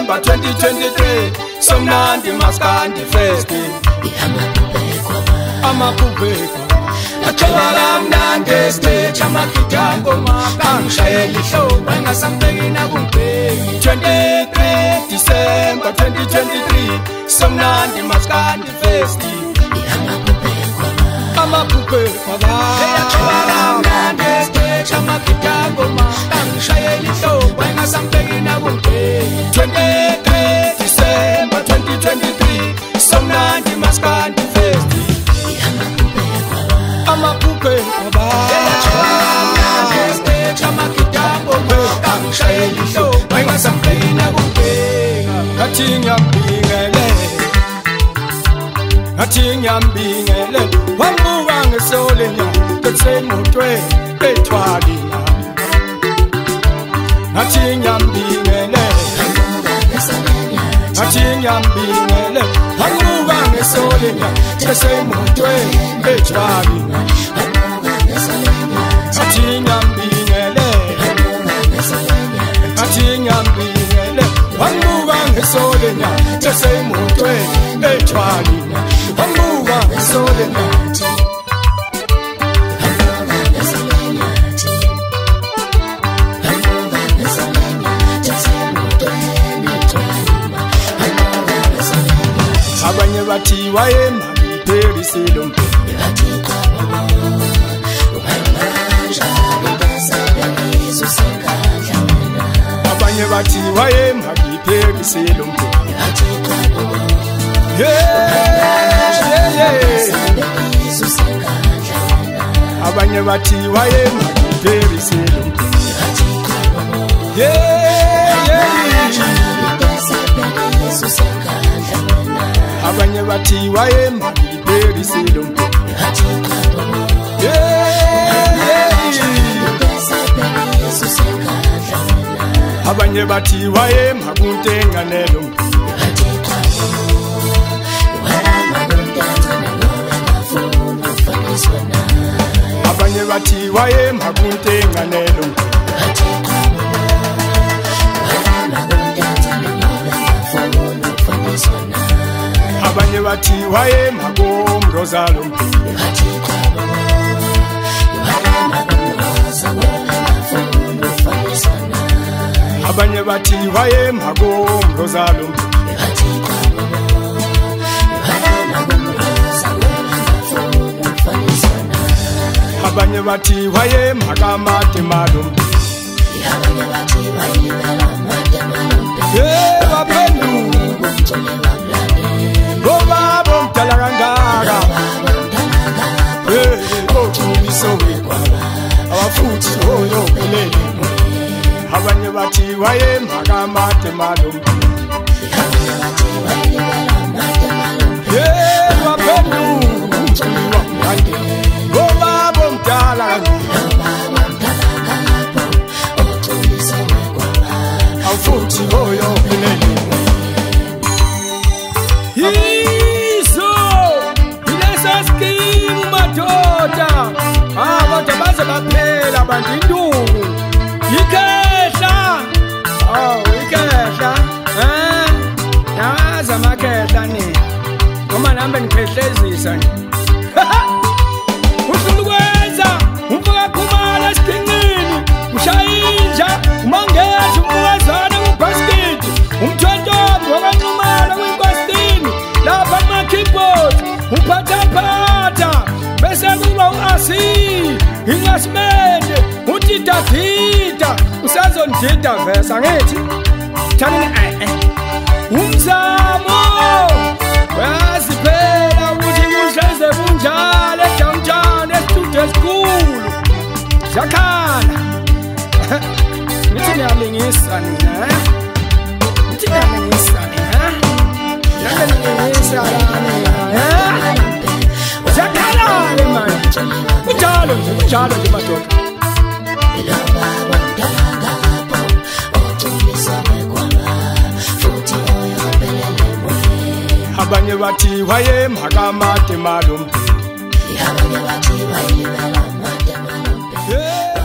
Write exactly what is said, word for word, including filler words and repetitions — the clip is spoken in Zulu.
December twenty twenty-three somnandi maskandi festi amapubeko athola mnandi stage amakitango mangishayeli show bangasambekina kumbeki twenty-three December twenty twenty-three somnandi maskandi festi amapubeko athola mnandi stage amakitango mangishayeli show bangasambekina kumbeki twenty-three December twenty twenty-three somnandi maskandi festi amapupe baba chama kitambo ngishayeli show bangasamphina kupheka ngathi ngiyambingele ngathi ngiyambingele wambuka ngesolenya ketsemotwe ethwalina ngathi ngiyambingele ngathi ngiyambingele wambuka ngesolenya ketsemotwe ethwalina Achinyambingele Achinyambingele Wamuga ngesolenya Tesemutwe echwalina Wamuga ngesolenya Abanye bati wayema Perisilo Abanye bati waye magiperi selompo Abanye bati waye magiperi selompo Abanye bati waye magiperi selompo Abanye bati waye makuntenga nelo Abanye bati waye makuntenga nelo Abanye bati waye magomrozalo Abanye bati waye magomrozalo Abanye bati waye magamate malum Abanye bati waye magamate malum Eh babendu Boba bom talarangara Eh kochumi sowe kwala abafuthi oyo pelele Abanye bati waye magamate malum Abanye bati waye magamate malum Eh babendu Chiliwa mande Boba bom talarangara Abafuthi oyo pelele Hizo Ilesa skim madoda Abantu baze baphela bandindungu Ikehla Oh ikehla Eh Yaza makehla ni Ngoma nambe nikhehlezisa ni Usulukwenza umfaka khumala sikingini ushayinja umangethu umwazana kubasket umthontobo wakanqumala kwinkostini lapha ama keyboard uphatha phatha bese kuba uasi ingasimende uthi Davida usazondida verse angithi thanini eh umzamo wasiphela ukuthi kuhleze kunjalo edowntown e-student school zakhala nithi niyalingisa nina nithi niyalingisa nina niyalingisa nina zakhala le manje kunjalo nje kunjalo nje madoda Abanye bati waye magamate malum Abanye bati waye magamate malum